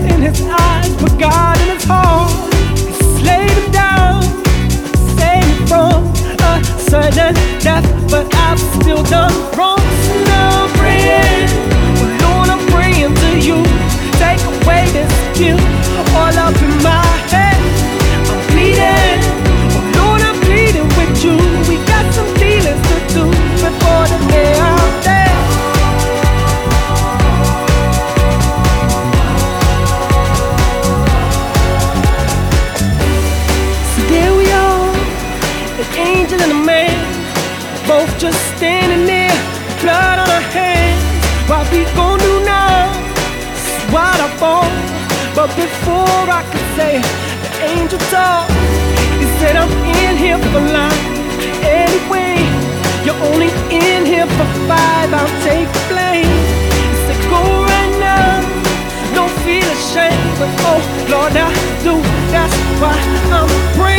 in his eyes, but God in his heart. He slayed him down, saved me from a sudden death, but I've still done wrong. So now I'm praying, oh Lord, I'm praying to you. Take away this guilt all up in my head. I'm pleading, oh Lord, I'm pleading with you. We got some dealings to do before the day I'm dead. An angel and a man, both just standing there, blood on our hands. What we gon' do now? This is what I fall. But before I could say, the angel talked. He said, I'm in here for life. Anyway, you're only in here for 5. I'll take the blame. He said, go right now. Don't feel ashamed, but oh Lord, I do. That's why I'm praying.